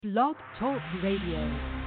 Blog Talk Radio.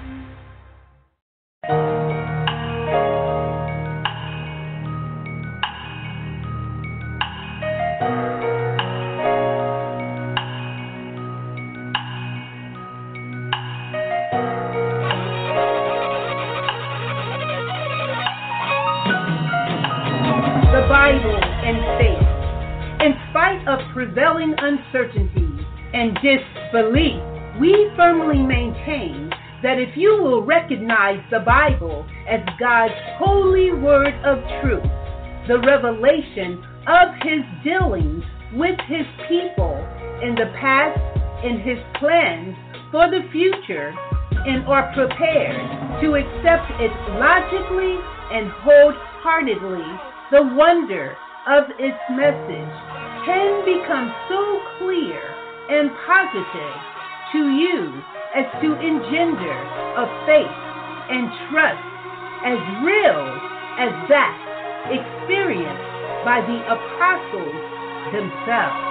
The Bible and faith. In spite of prevailing uncertainty and disbelief, we firmly maintain that if you will recognize the Bible as God's holy word of truth, the revelation of His dealings with His people in the past and His plans for the future, and are prepared to accept it logically and wholeheartedly, the wonder of its message can become so clear and positive to you as to engender a faith and trust as real as that experienced by the apostles themselves.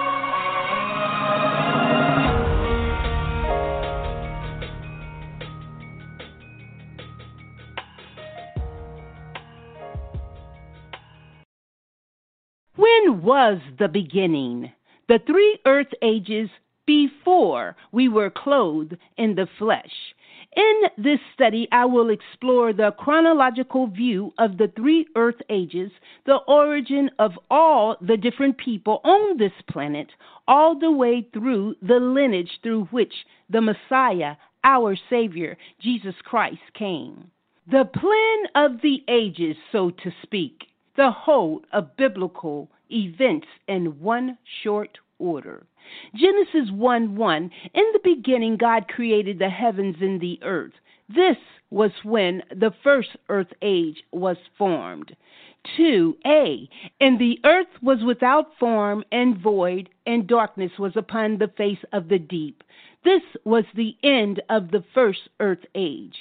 When was the beginning? The three earth ages before we were clothed in the flesh. In this study, I will explore the chronological view of the three earth ages, the origin of all the different people on this planet, all the way through the lineage through which the Messiah, our Savior, Jesus Christ, came. The plan of the ages, so to speak, the whole of biblical events in one short order. Genesis 1:1, in the beginning God created the heavens and the earth. This was when the first earth age was formed. 2a, and the earth was without form and void, and darkness was upon the face of the deep. This was the end of the first earth age.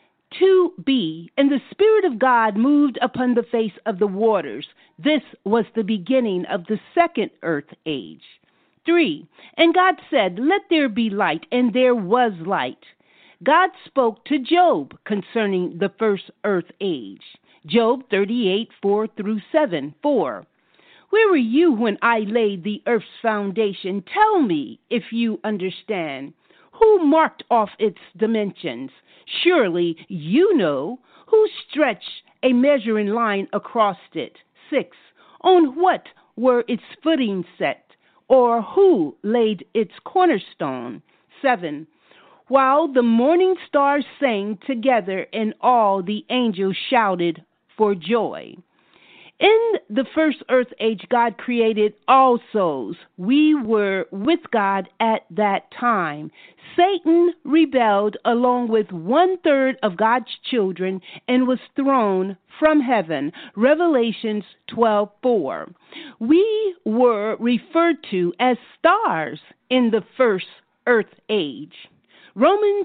2b, and the Spirit of God moved upon the face of the waters. This was the beginning of the second earth age. 3, and God said, "Let there be light," and there was light. God spoke to Job concerning the first earth age. Job 38:4-7. 4, where were you when I laid the earth's foundation? Tell me if you understand. Who marked off its dimensions? Surely you know. Who stretched a measuring line across it? 6, on what were its footings set? Or who laid its cornerstone? 7, while the morning stars sang together and all the angels shouted for joy. In the first earth age, God created all souls. We were with God at that time. Satan rebelled along with 1/3 of God's children and was thrown from heaven. Revelations 12:4. We were referred to as stars in the first earth age. Romans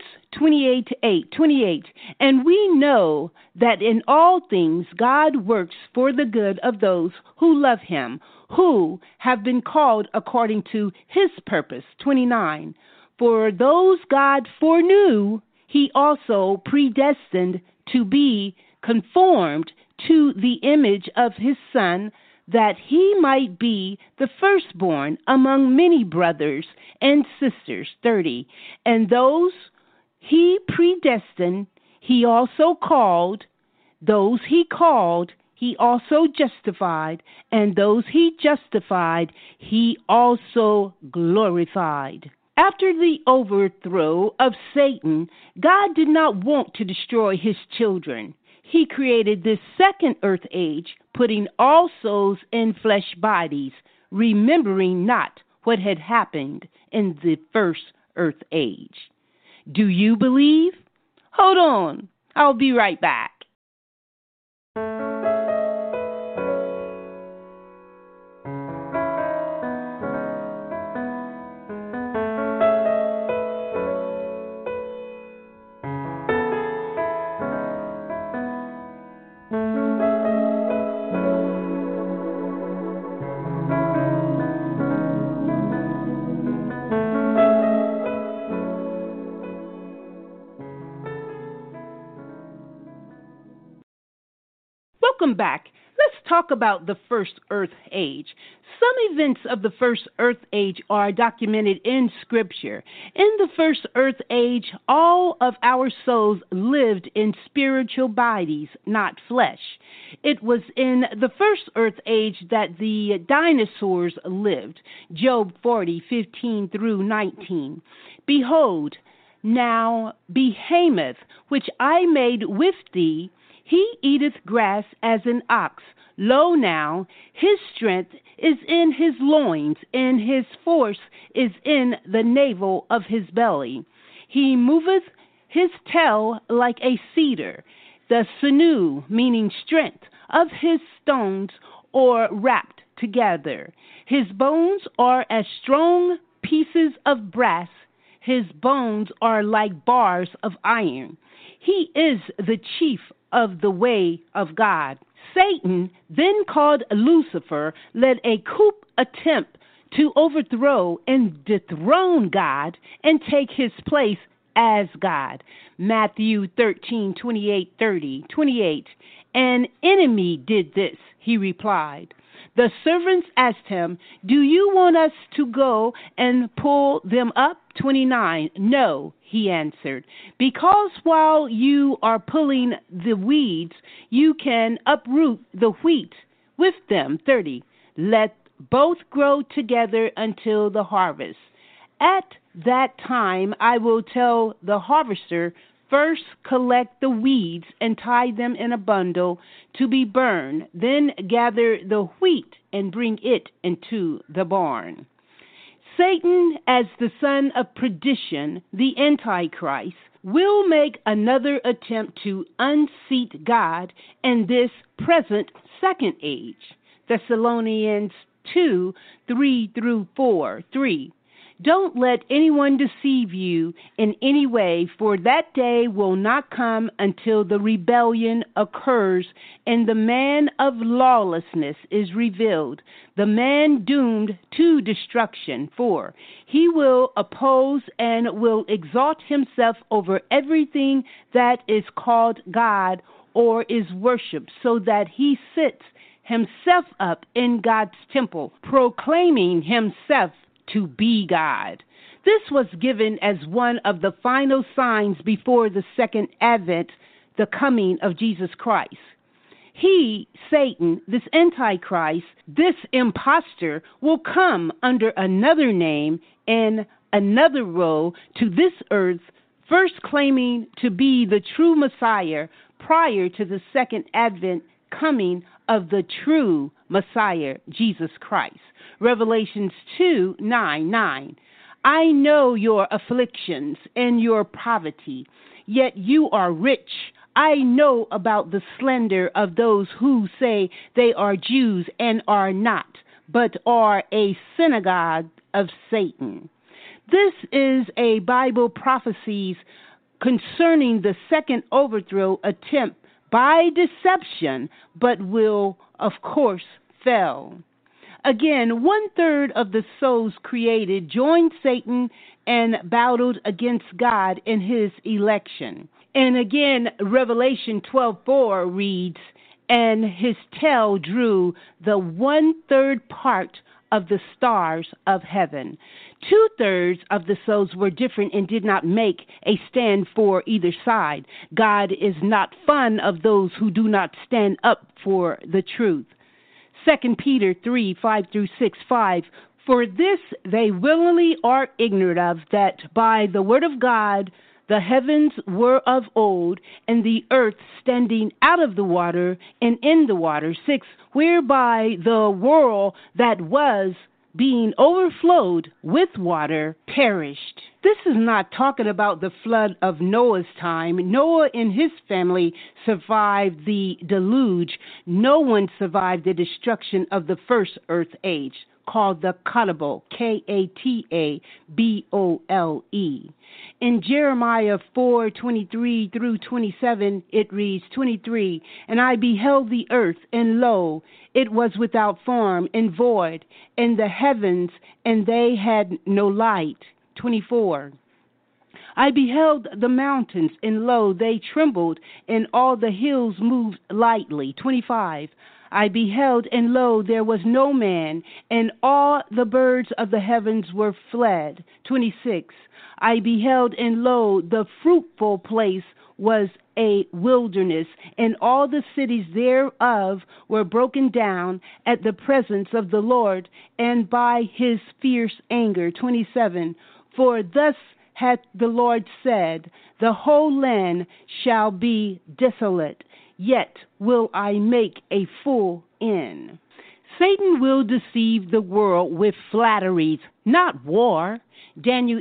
28:28, and we know that in all things God works for the good of those who love Him, who have been called according to His purpose. 29, for those God foreknew, He also predestined to be conformed to the image of His Son, that He might be the firstborn among many brothers and sisters. 30, and those He predestined, He also called. Those He called, He also justified. And those He justified, He also glorified. After the overthrow of Satan, God did not want to destroy His children. He created this second earth age, putting all souls in flesh bodies, remembering not what had happened in the first earth age. Do you believe? Hold on. I'll be right back. Welcome back. Let's talk about the first Earth Age. Some events of the first Earth Age are documented in Scripture. In the first Earth Age, all of our souls lived in spiritual bodies, not flesh. It was in the first Earth Age that the dinosaurs lived. Job 40:15 through 19. Behold, now Behemoth, which I made with thee, he eateth grass as an ox. Lo now, his strength is in his loins, and his force is in the navel of his belly. He moveth his tail like a cedar. The sinew, meaning strength, of his stones are wrapped together. His bones are as strong pieces of brass. His bones are like bars of iron. He is the chief of the way of God. Satan, then called Lucifer, led a coup attempt to overthrow and dethrone God and take his place as God. Matthew 13:28-30. An enemy did this, he replied. The servants asked him, do you want us to go and pull them up? 29. No, he answered, because while you are pulling the weeds, you can uproot the wheat with them. 30. Let both grow together until the harvest. At that time, I will tell the harvester, first collect the weeds and tie them in a bundle to be burned, then gather the wheat and bring it into the barn. Satan, as the son of perdition, the Antichrist, will make another attempt to unseat God in this present second age. Thessalonians 2:3-4. 3. Don't let anyone deceive you in any way, for that day will not come until the rebellion occurs and the man of lawlessness is revealed, the man doomed to destruction. 4. He will oppose and will exalt himself over everything that is called God or is worshipped, so that he sits himself up in God's temple, proclaiming himself to be God. This was given as one of the final signs before the second advent, the coming of Jesus Christ. He, Satan, this Antichrist, this impostor, will come under another name and another role to this earth, first claiming to be the true Messiah prior to the second advent coming of the true Messiah, Jesus Christ. Revelations 2:9. I know your afflictions and your poverty, yet you are rich. I know about the slender of those who say they are Jews and are not, but are a synagogue of Satan. This is a Bible prophecies concerning the second overthrow attempt by deception, but will, of course, fail. Again, 1/3 of the souls created joined Satan and battled against God in his election. And again, Revelation 12:4 reads, and his tail drew the 1/3 part of the stars of heaven. 2/3 of the souls were different and did not make a stand for either side. God is not fond of those who do not stand up for the truth. 2 Peter 3:5-6. 5. For this they willingly are ignorant of, that by the word of God the heavens were of old, and the earth standing out of the water and in the water. 6. Whereby the world that was being overflowed with water perished. This is not talking about the flood of Noah's time. Noah and his family survived the deluge. No one survived the destruction of the first earth age, called the Katabole, Katabole. In Jeremiah 4:23-27, it reads, 23, and I beheld the earth, and lo, it was without form and void, and the heavens, and they had no light. 24. I beheld the mountains, and lo, they trembled, and all the hills moved lightly. 25. I beheld, and lo, there was no man, and all the birds of the heavens were fled. 26. I beheld, and lo, the fruitful place was a wilderness, and all the cities thereof were broken down at the presence of the Lord, and by his fierce anger. 27. For thus hath the Lord said, the whole land shall be desolate, yet will I make a full end. Satan will deceive the world with flatteries, not war. Daniel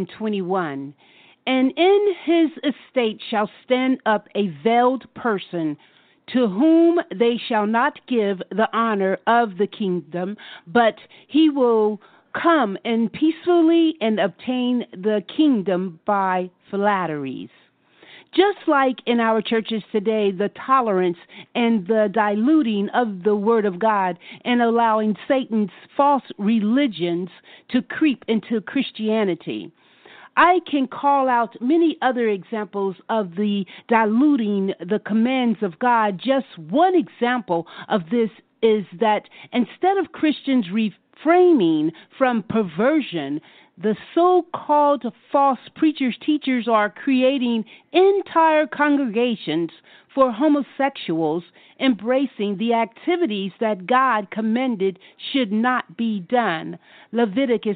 11:21. And in his estate shall stand up a veiled person, to whom they shall not give the honor of the kingdom, but he will come and peacefully and obtain the kingdom by flatteries. Just like in our churches today, the tolerance and the diluting of the Word of God and allowing Satan's false religions to creep into Christianity. I can call out many other examples of the diluting the commands of God. Just one example of this is that instead of Christians refraining from perversion, the so-called false preachers, teachers are creating entire congregations for homosexuals, embracing the activities that God commanded should not be done. Leviticus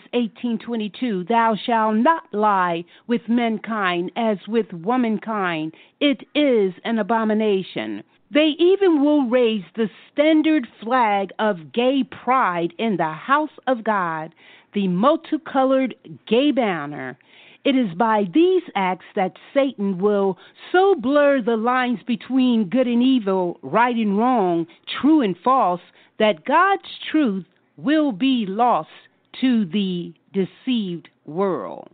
18:22, thou shalt not lie with mankind as with womankind. It is an abomination. They even will raise the standard flag of gay pride in the house of God, the multicolored gay banner. It is by these acts that Satan will so blur the lines between good and evil, right and wrong, true and false, that God's truth will be lost to the deceived world.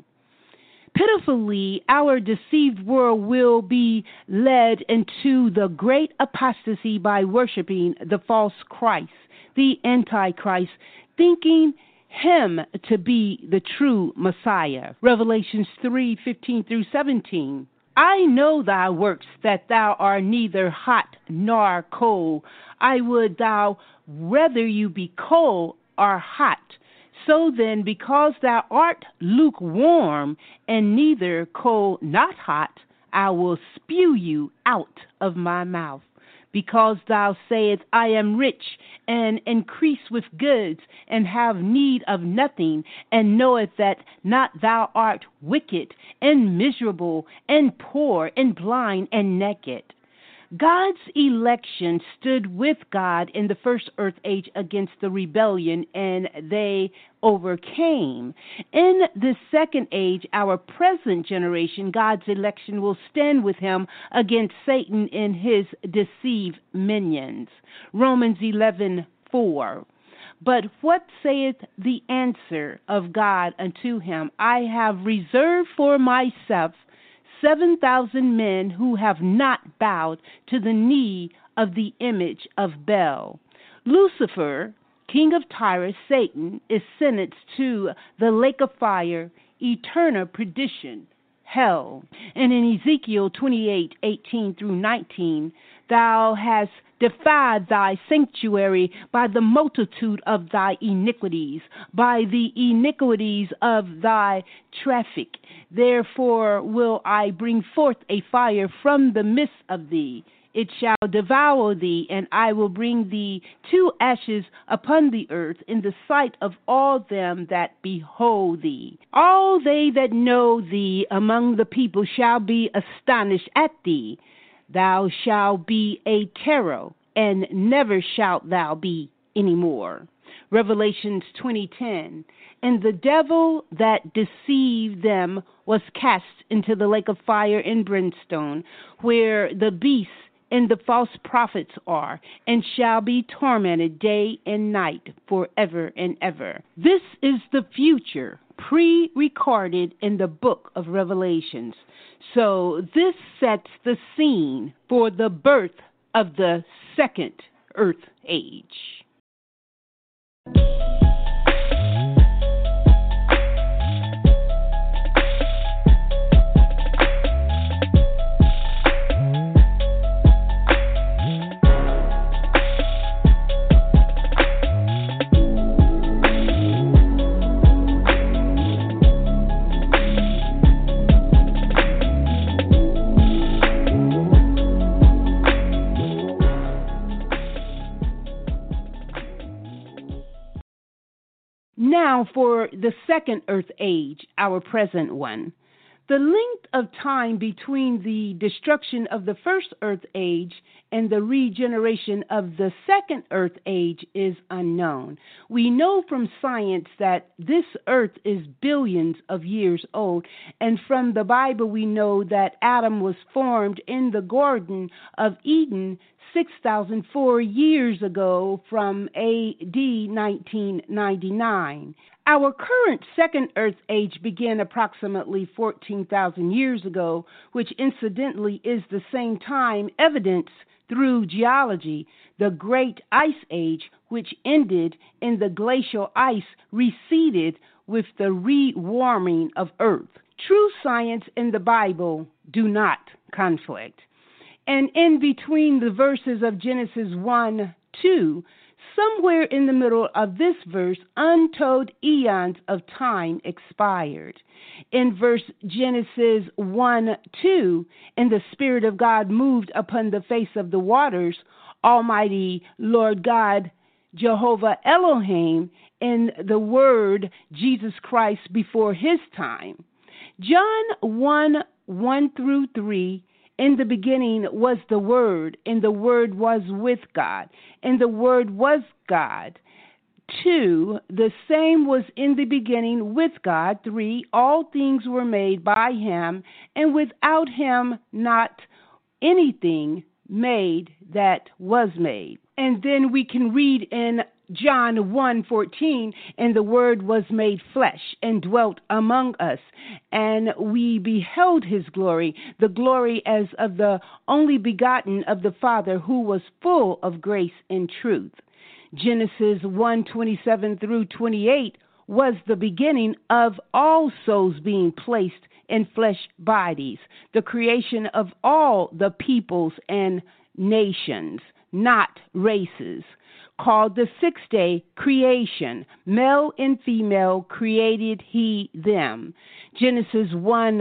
Pitifully, our deceived world will be led into the great apostasy by worshiping the false Christ, the Antichrist, thinking him to be the true Messiah. Revelations 3:15 through 17. I know thy works, that thou art neither hot nor cold. I would thou rather you be cold or hot. So then, because thou art lukewarm, and neither cold not hot, I will spew you out of my mouth. Because thou sayest, I am rich, and increase with goods, and have need of nothing, and knoweth that not thou art wicked, and miserable, and poor, and blind, and naked. God's election stood with God in the first earth age against the rebellion, and they overcame. In the second age, our present generation, God's election will stand with him against Satan and his deceived minions. Romans 11:4. But what saith the answer of God unto him? I have reserved for myself 7,000 men who have not bowed to the knee of the image of Baal. Lucifer, king of Tyre, Satan, is sentenced to the lake of fire, eternal perdition, hell. And in Ezekiel 28:18 through 19, thou hast defied thy sanctuary by the multitude of thy iniquities, by the iniquities of thy traffic. Therefore will I bring forth a fire from the midst of thee. It shall devour thee, and I will bring thee to ashes upon the earth in the sight of all them that behold thee. All they that know thee among the people shall be astonished at thee. Thou shalt be a terror, and never shalt thou be any more. Revelations 20:10. And the devil that deceived them was cast into the lake of fire and brimstone, where the beast and the false prophets are, and shall be tormented day and night forever and ever. This is the future, pre-recorded in the book of Revelations. So this sets the scene for the birth of the second earth age. Now for the second earth age, our present one. The length of time between the destruction of the first earth age and the regeneration of the second earth age is unknown. We know from science that this earth is billions of years old, and from the Bible we know that Adam was formed in the Garden of Eden 6,004 years ago from AD 1999. Our current second earth age began approximately 14,000 years ago, which incidentally is the same time evidenced through geology. The Great Ice Age, which ended in the glacial ice, receded with the re-warming of Earth. True science and the Bible do not conflict. And in between the verses of Genesis 1-2, somewhere in the middle of this verse, untold eons of time expired. In verse Genesis 1-2, and the Spirit of God moved upon the face of the waters, Almighty Lord God, Jehovah Elohim, in the Word Jesus Christ before his time. John 1:1-3, in the beginning was the Word, and the Word was with God, and the Word was God. 2, the same was in the beginning with God. 3, all things were made by him, and without him not anything made that was made. And then we can read in John 1:14, and the Word was made flesh and dwelt among us, and we beheld his glory, the glory as of the only begotten of the Father, who was full of grace and truth. Genesis 1:27-28 was the beginning of all souls being placed in flesh bodies, the creation of all the peoples and nations, not races. Called the sixth day creation. Male and female created he them. Genesis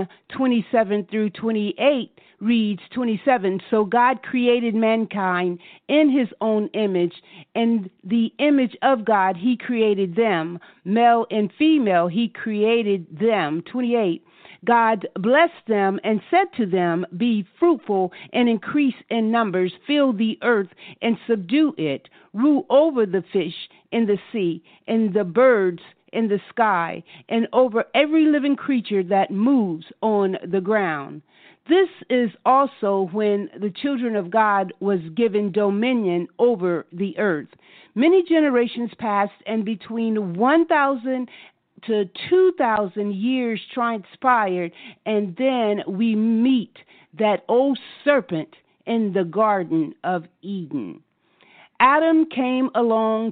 1:27-28 reads 27, so God created mankind in his own image, and the image of God he created them. Male and female he created them. 28, God blessed them and said to them, be fruitful and increase in numbers, fill the earth and subdue it, rule over the fish in the sea and the birds in the sky, and over every living creature that moves on the ground. This is also when the children of God was given dominion over the earth. Many generations passed, and between 1,000 to 2,000 years transpired, and then we meet that old serpent in the Garden of Eden. Adam came along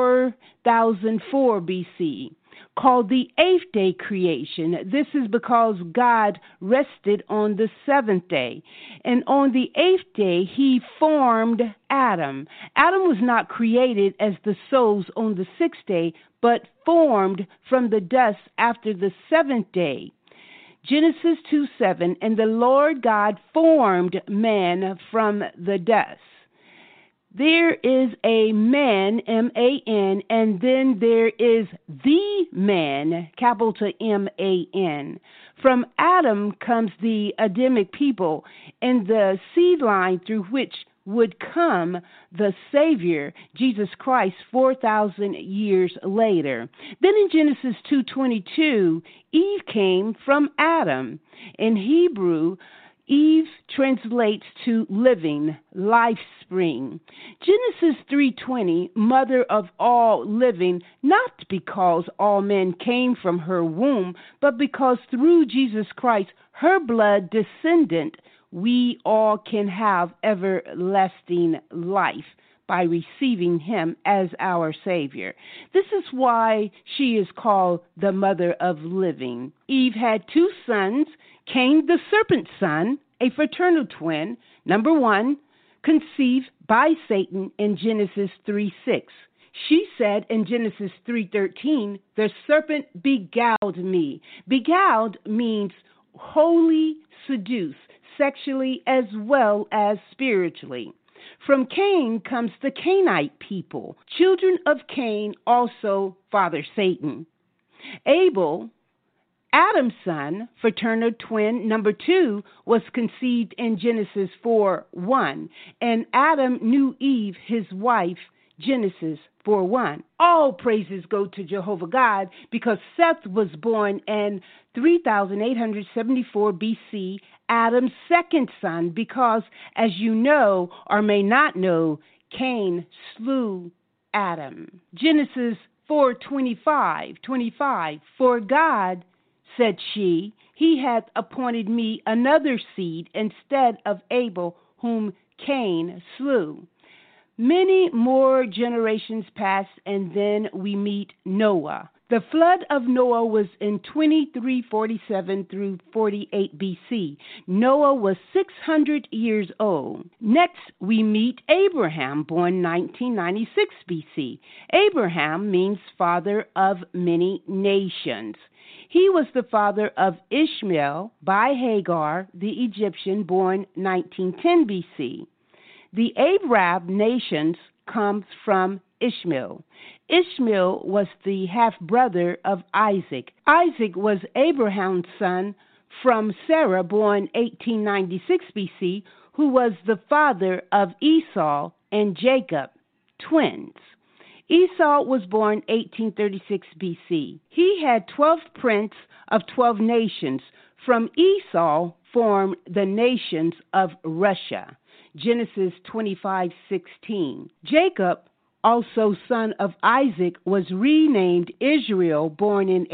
4004 BC, called the eighth day creation. This is because God rested on the seventh day. And on the eighth day, he formed Adam. Adam was not created as the souls on the sixth day, but formed from the dust after the seventh day. Genesis 2:7, and the Lord God formed man from the dust. There is a man, M-A-N, and then there is the man, capital M-A-N. From Adam comes the Adamic people, and the seed line through which would come the Savior, Jesus Christ, 4,000 years later. Then in Genesis 2:22, Eve came from Adam. In Hebrew, Eve translates to living, life spring. Genesis 3:20, mother of all living, not because all men came from her womb, but because through Jesus Christ, her blood descendant, we all can have everlasting life by receiving him as our Savior. This is why she is called the mother of living. Eve had two sons, Cain, the serpent's son, a fraternal twin, number one, conceived by Satan in Genesis 3:6. She said in Genesis 3:13, the serpent beguiled me. Beguiled means wholly seduce, sexually as well as spiritually. From Cain comes the Cainite people. Children of Cain also father Satan. Abel, Adam's son, fraternal twin number 2, was conceived in Genesis 4:1, and Adam knew Eve, his wife, Genesis 4:1. All praises go to Jehovah God because Seth was born in 3874 BC, Adam's second son, because, as you know or may not know, Cain slew Adam. Genesis 4:25, for God, said she, he hath appointed me another seed instead of Abel, whom Cain slew. Many more generations pass, and then we meet Noah. The flood of Noah was in 2347 through 48 BC. Noah was 600 years old. Next, we meet Abraham, born 1996 BC. Abraham means father of many nations. He was the father of Ishmael by Hagar, the Egyptian, born 1910 BC. The Arab nations comes from Ishmael. Ishmael was the half-brother of Isaac. Isaac was Abraham's son from Sarah, born 1896 BC, who was the father of Esau and Jacob, twins. Esau was born 1836 BC. He had 12 princes of 12 nations. From Esau formed the nations of Russia. Genesis 25:16. Jacob, also son of Isaac, was renamed Israel, born in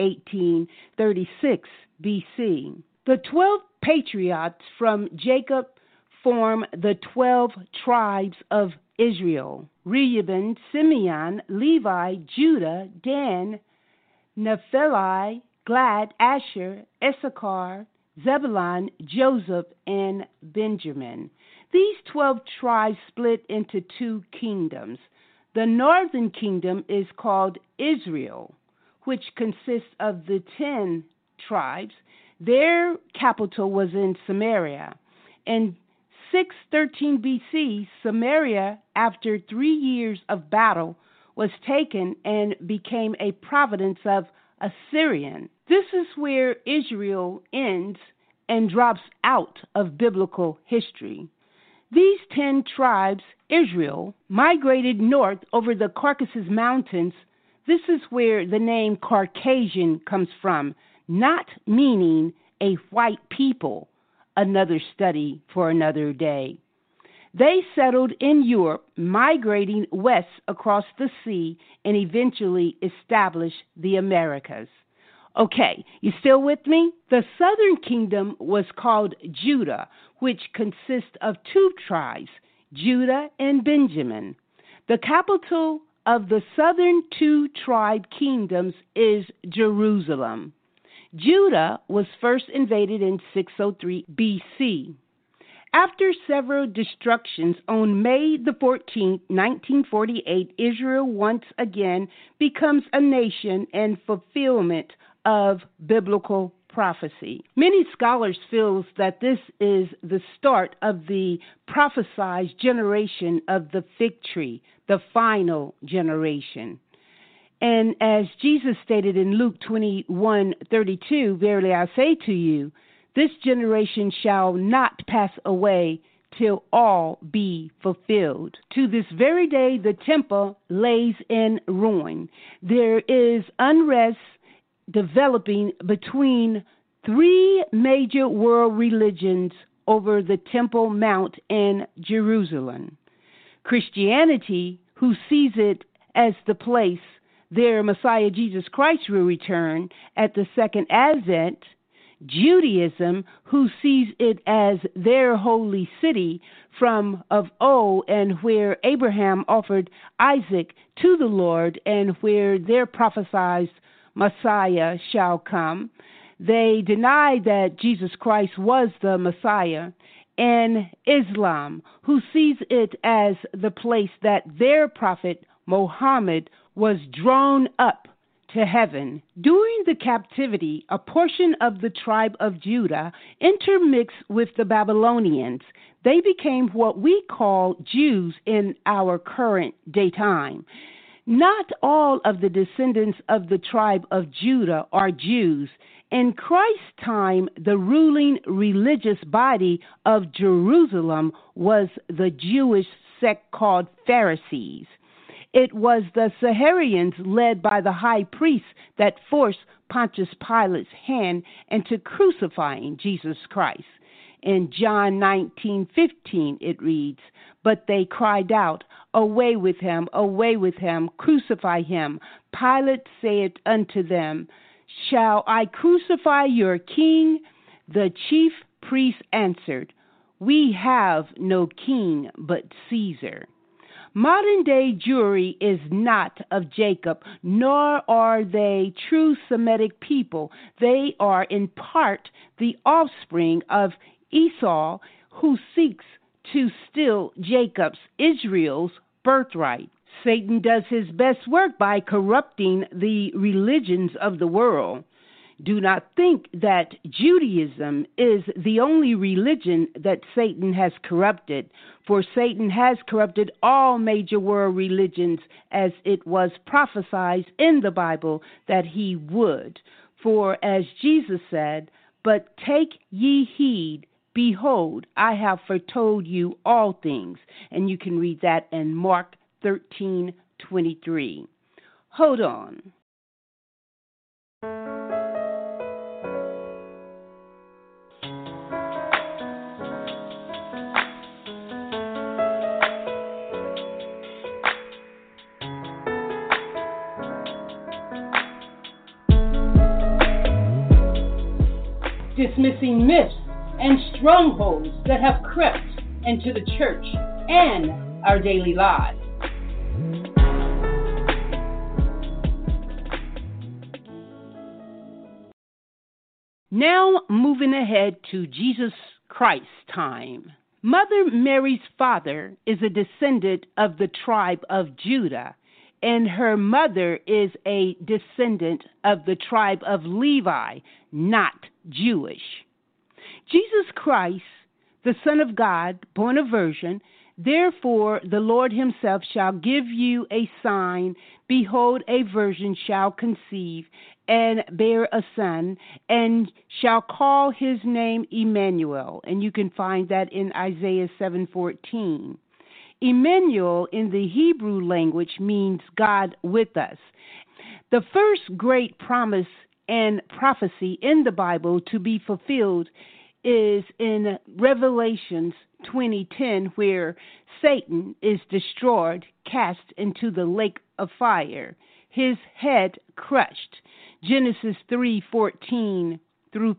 1836 BC. The 12 patriarchs from Jacob form the 12 tribes of Israel: Reuben, Simeon, Levi, Judah, Dan, Naphtali, Gad, Asher, Issachar, Zebulun, Joseph, and Benjamin. These 12 tribes split into 2 kingdoms. The northern kingdom is called Israel, which consists of the 10 tribes. Their capital was in Samaria. In 613 BC, Samaria, after 3 years of battle, was taken and became a province of Assyrian. This is where Israel ends and drops out of biblical history. These 10 tribes, Israel, migrated north over the Caucasus Mountains. This is where the name Caucasian comes from, not meaning a white people. Another study for another day. They settled in Europe, migrating west across the sea, and eventually established the Americas. Okay, you still with me? The southern kingdom was called Judah, which consists of 2 tribes, Judah and Benjamin. The capital of the southern 2 tribe kingdoms is Jerusalem. Judah was first invaded in 603 BC. After several destructions, on May the 14th, 1948, Israel once again becomes a nation in fulfillment of biblical prophecy. Many scholars feel that this is the start of the prophesied generation of the fig tree, the final generation. And as Jesus stated in Luke 21:32, verily I say to you, this generation shall not pass away till all be fulfilled. To this very day, the temple lays in ruin. There is unrest developing between 3 major world religions over the Temple Mount in Jerusalem. Christianity, who sees it as the place their Messiah Jesus Christ will return at the second advent. Judaism, who sees it as their holy city from of old, and where Abraham offered Isaac to the Lord, and where their prophesied Messiah shall come. They deny that Jesus Christ was the Messiah. And Islam, who sees it as the place that their prophet Muhammad was drawn up to heaven. During the captivity, a portion of the tribe of Judah intermixed with the Babylonians. They became what we call Jews in our current day time. Not all of the descendants of the tribe of Judah are Jews. In Christ's time, the ruling religious body of Jerusalem was the Jewish sect called Pharisees. It was the Saharians led by the high priest that forced Pontius Pilate's hand into crucifying Jesus Christ. In John 19:15 it reads, "But they cried out, Away with him, crucify him. Pilate said unto them, Shall I crucify your king? The chief priests answered, We have no king but Caesar." Modern-day Jewry is not of Jacob, nor are they true Semitic people. They are in part the offspring of Esau, who seeks to steal Jacob's, Israel's, birthright. Satan does his best work by corrupting the religions of the world. Do not think that Judaism is the only religion that Satan has corrupted, for Satan has corrupted all major world religions, as it was prophesied in the Bible that he would. For as Jesus said, "But take ye heed, behold, I have foretold you all things." And you can read that in Mark 13:23. Hold on. Dismissing myths and strongholds that have crept into the church and our daily lives. Now moving ahead to Jesus Christ's time. Mother Mary's father is a descendant of the tribe of Judah, and her mother is a descendant of the tribe of Levi, not Jewish. Jesus Christ, the Son of God, born of virgin, therefore the Lord himself shall give you a sign. Behold, a virgin shall conceive and bear a son, and shall call his name Emmanuel. And you can find that in Isaiah 7:14. Emmanuel in the Hebrew language means God with us. The first great promise and prophecy in the Bible to be fulfilled is in Revelations 20:10, where Satan is destroyed, cast into the lake of fire, his head crushed. Genesis 3:14 through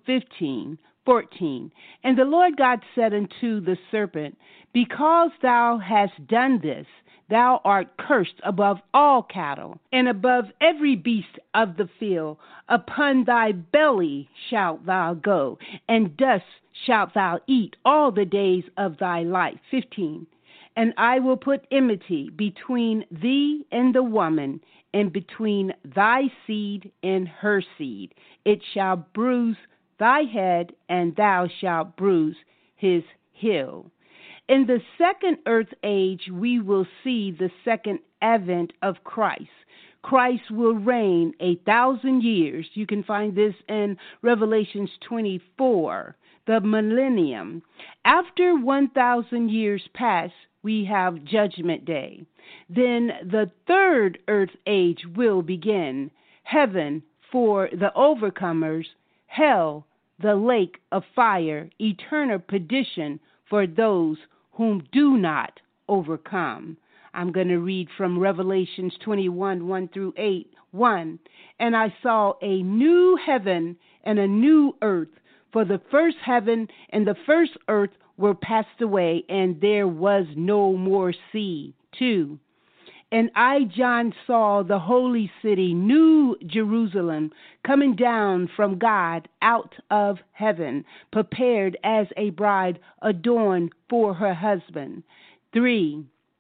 14. And the Lord God said unto the serpent, Because thou hast done this, thou art cursed above all cattle, and above every beast of the field. Upon thy belly shalt thou go, and dust shalt thou eat all the days of thy life. 15. And I will put enmity between thee and the woman, and between thy seed and her seed. It shall bruise thy head, and thou shalt bruise his heel. In the second earth age, we will see the second advent of Christ. Christ will reign 1,000 years. You can find this in Revelations 24, the millennium. After 1,000 years pass, we have Judgment Day. Then the third earth age will begin. Heaven for the overcomers, hell, the lake of fire, eternal perdition for those whom do not overcome. I'm going to read from Revelations 21:1 through 8. 1. And I saw a new heaven and a new earth, for the first heaven and the first earth were passed away, and there was no more sea. 2. And I, John, saw the holy city, New Jerusalem, coming down from God out of heaven, prepared as a bride adorned for her husband. 3.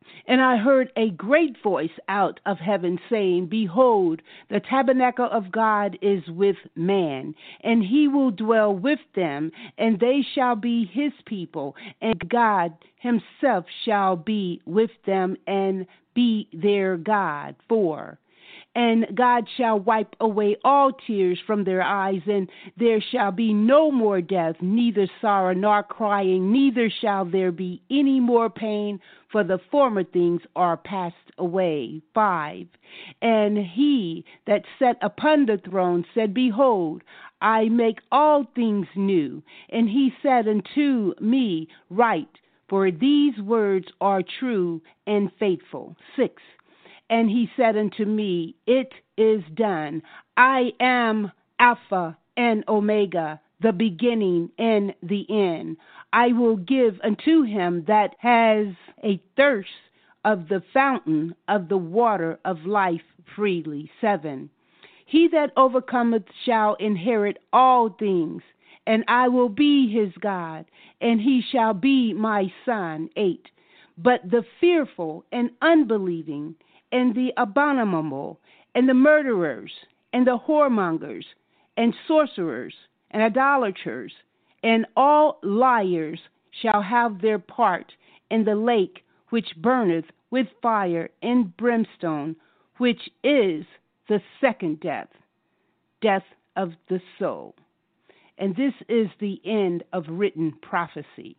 And I heard a great voice out of heaven saying, Behold, the tabernacle of God is with man, and he will dwell with them, and they shall be his people, and God himself shall be with them and be their God. 4. And God shall wipe away all tears from their eyes, and there shall be no more death, neither sorrow nor crying, neither shall there be any more pain, for the former things are passed away. 5. And he that sat upon the throne said, Behold, I make all things new. And he said unto me, Write, for these words are true and faithful. 6. And he said unto me, It is done. I am Alpha and Omega, the beginning and the end. I will give unto him that has a thirst of the fountain of the water of life freely. 7. He that overcometh shall inherit all things, and I will be his God, and he shall be my son. 8. But the fearful and unbelieving, and the abominable, and the murderers, and the whoremongers, and sorcerers, and idolaters, and all liars shall have their part in the lake which burneth with fire and brimstone, which is the second death, death of the soul. And this is the end of written prophecy.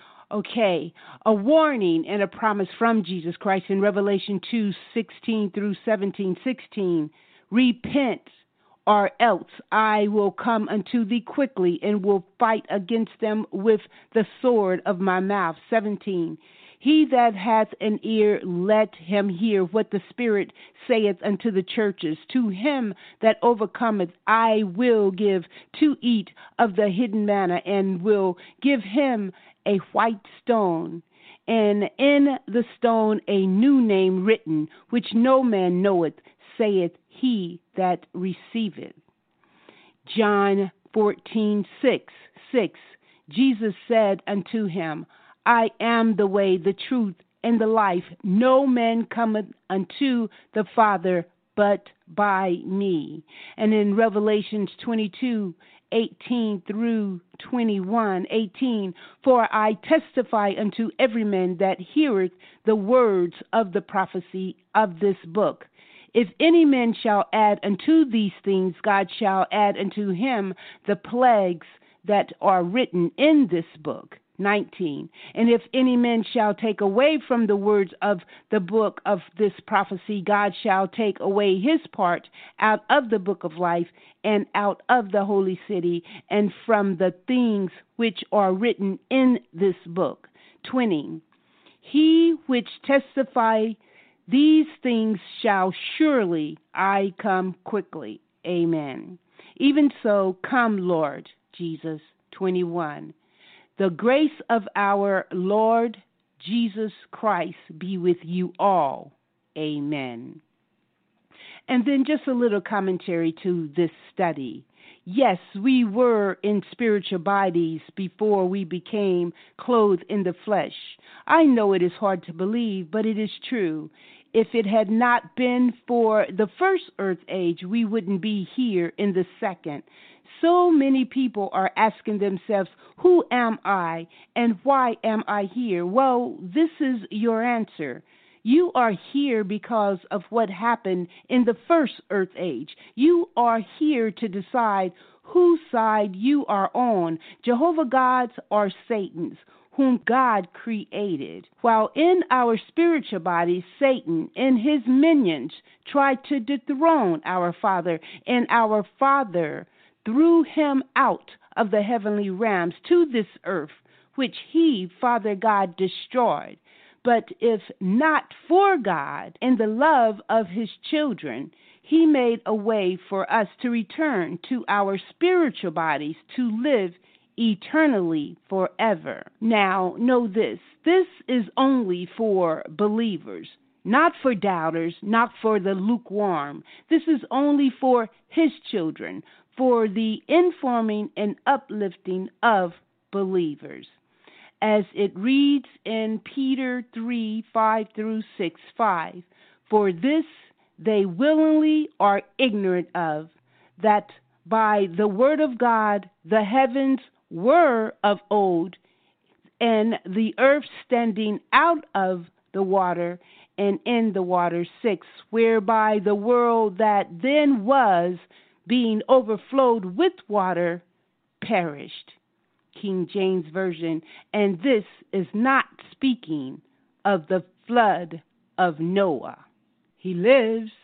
Okay, a warning and a promise from Jesus Christ in Revelation 2:16 through 17:16. Repent, or else I will come unto thee quickly and will fight against them with the sword of my mouth. 17. He that hath an ear, let him hear what the Spirit saith unto the churches. To him that overcometh, I will give to eat of the hidden manna, and will give him a white stone, and in the stone a new name written, which no man knoweth, saith he that receiveth. John 14:6. Jesus said unto him, I am the way, the truth, and the life. No man cometh unto the Father but by me. And in Revelations 22:18 through 21:18, for I testify unto every man that heareth the words of the prophecy of this book. If any man shall add unto these things, God shall add unto him the plagues that are written in this book. 19. And if any man shall take away from the words of the book of this prophecy, God shall take away his part out of the book of life and out of the holy city and from the things which are written in this book. 20. He which testify these things shall surely I come quickly. Amen. Even so, come, Lord Jesus. 21. The grace of our Lord Jesus Christ be with you all. Amen. And then just a little commentary to this study. Yes, we were in spiritual bodies before we became clothed in the flesh. I know it is hard to believe, but it is true. If it had not been for the first earth age, we wouldn't be here in the second. So many people are asking themselves, who am I and why am I here? Well, this is your answer. You are here because of what happened in the first earth age. You are here to decide whose side you are on, Jehovah God's or Satan's, whom God created. While in our spiritual bodies, Satan and his minions tried to dethrone our Father, and our Father threw him out of the heavenly realms to this earth, which he, Father God, destroyed. But if not for God and the love of his children, he made a way for us to return to our spiritual bodies to live eternally forever. Now, know this. This is only for believers, not for doubters, not for the lukewarm. This is only for his children, for the informing and uplifting of believers. as it reads in Peter 3:5-6. For this they willingly are ignorant of, that by the word of God the heavens were of old, and the earth standing out of the water and in the water. 6, whereby the world that then was, being overflowed with water, perished. King James Version. And this is not speaking of the flood of Noah. He lives.